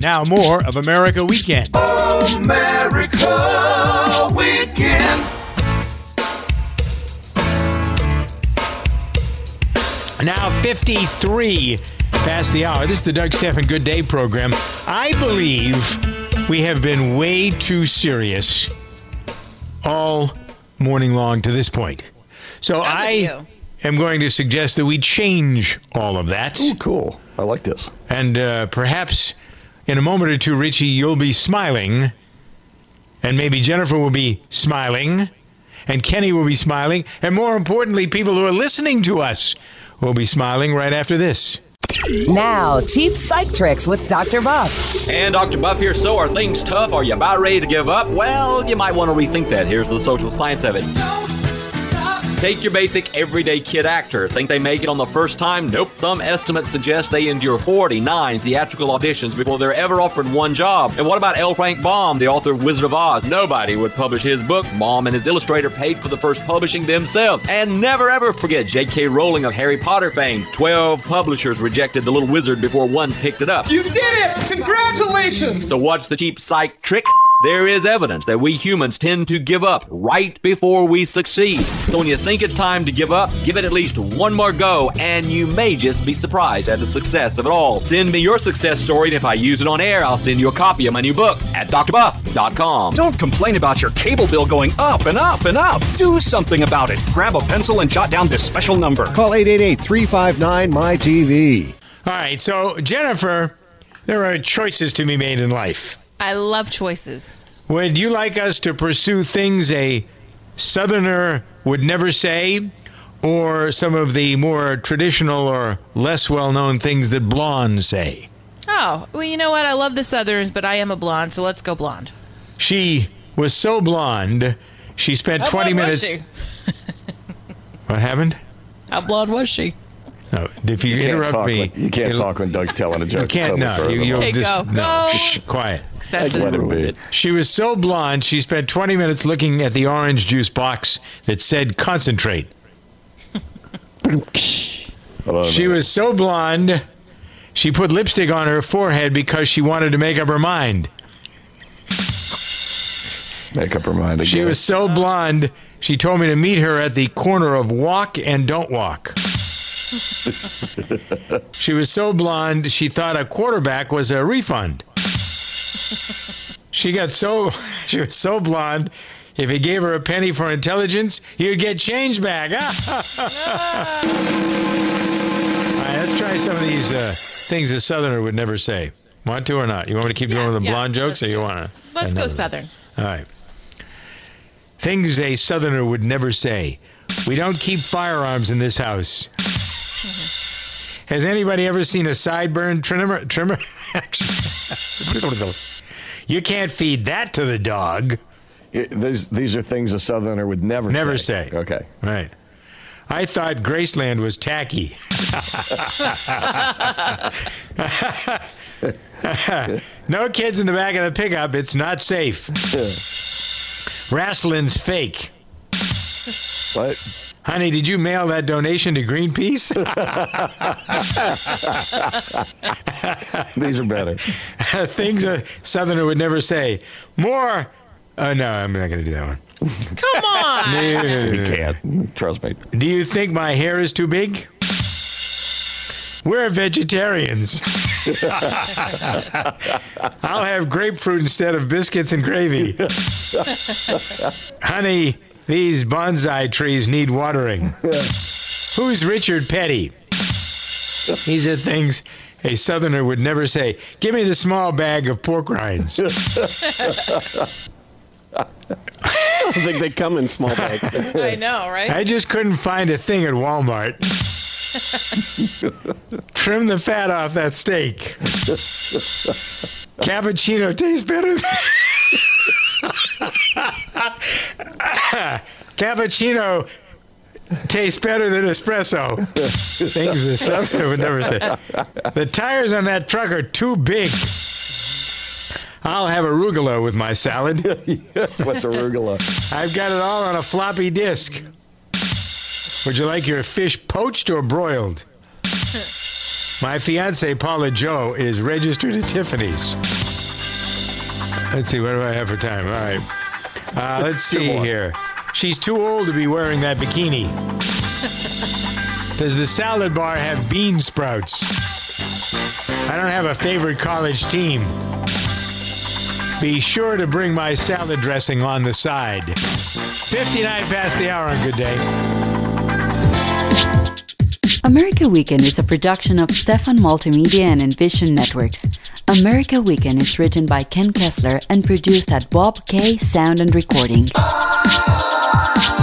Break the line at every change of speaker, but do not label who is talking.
Now more of America Weekend.
America Weekend.
Now 53 past the hour. This is the Doug Stephan Good Day program. I believe we have been way too serious all morning long to this point. So I am going to suggest that we change all of that.
Ooh, cool. I like this.
And perhaps in a moment or two, Richie, you'll be smiling. And maybe Jennifer will be smiling. And Kenny will be smiling. And more importantly, people who are listening to us will be smiling right after this.
Now, cheap psych tricks with Dr. Buff.
And Dr. Buff here. So are things tough? Are you about ready to give up? Well, you might want to rethink that. Here's the social science of it. Take your basic everyday kid actor. Think they make it on the first time? Nope. Some estimates suggest they endure 49 theatrical auditions before they're ever offered one job. And what about L. Frank Baum, the author of Wizard of Oz? Nobody would publish his book. Baum and his illustrator paid for the first publishing themselves. And never ever forget J.K. Rowling of Harry Potter fame. 12 publishers rejected the little wizard before one picked it up.
You did it! Congratulations!
So what's the cheap psych trick? There is evidence that we humans tend to give up right before we succeed. So when you think it's time to give up, give it at least one more go, and you may just be surprised at the success of it all. Send me your success story, and if I use it on air, I'll send you a copy of my new book at drbuff.com.
Don't complain about your cable bill going up and up and up. Do something about it. Grab a pencil and jot down this special number.
Call 888-359-MY-TV.
All right, so Jennifer, there are choices to be made in life.
I love choices.
Would you like us to pursue things a Southerner would never say, or some of the more traditional or less well-known things that blondes say?
Oh, well, you know what? I love the Southerners, but I am a blonde, so let's go blonde.
She was so blonde, she spent 20 minutes...
How blonde was she?
What happened?
How blonde was she?
No, if you interrupt me...
You can't talk when Doug's telling a joke.
You can't, no. You'll
hey,
just,
go.
No,
Go.
shh, quiet.
Excessive.
Let it be. She
was so blonde, she spent 20 minutes looking at the orange juice box that said concentrate. She was so blonde, she put lipstick on her forehead because she wanted to make up her mind.
Make up her mind again.
She was so blonde, she told me to meet her at the corner of Walk and Don't Walk. She was so blonde, she thought a quarterback was a refund. She was so blonde, if he gave her a penny for intelligence, he'd get change back. All right, let's try some of these things a Southerner would never say. Want to or not? You want me to keep going with the blonde jokes, or you want to?
Let's go Southern.
All right. Things a Southerner would never say. We don't keep firearms in this house. Has anybody ever seen a sideburn trimmer? You can't feed that to the dog.
These are things a Southerner would never
say.
Okay.
Right. I thought Graceland was tacky. No kids in the back of the pickup. It's not safe. Wrestling's fake.
What?
Honey, did you mail that donation to Greenpeace?
These are better.
Things a Southerner would never say. More. No, I'm not going to do that one.
Come on.
No.
You can't. Trust me.
Do you think my hair is too big? We're vegetarians. I'll have grapefruit instead of biscuits and gravy. Honey, these bonsai trees need watering. Who's Richard Petty? These are things a Southerner would never say. Give me the small bag of pork rinds.
I don't think they come in small bags.
I know, right?
I just couldn't find a thing at Walmart. Trim the fat off that steak. Cappuccino tastes better Cappuccino tastes better than espresso. Things the Southerner would never say. The tires on that truck are too big. I'll have arugula with my salad.
What's arugula?
I've got it all on a floppy disk. Would you like your fish poached or broiled? My fiance Paula Jo is registered at Tiffany's. Let's see, what do I have for time? All right. Let's see here. She's too old to be wearing that bikini. Does the salad bar have bean sprouts? I don't have a favorite college team. Be sure to bring my salad dressing on the side. 59 past the hour on Good Day.
America Weekend is a production of Stefan Multimedia and Envision Networks. America Weekend is written by Ken Kessler and produced at Bob K Sound and Recording.